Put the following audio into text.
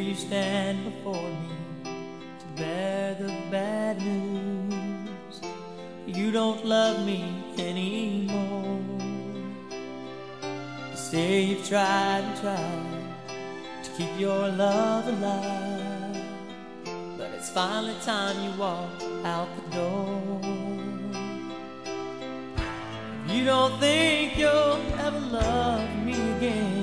you stand before me to bear the bad news. You don't love me anymore. You say you've tried and tried to keep your love alive, but it's finally time you walk out the door. You don't think you'll ever love me again.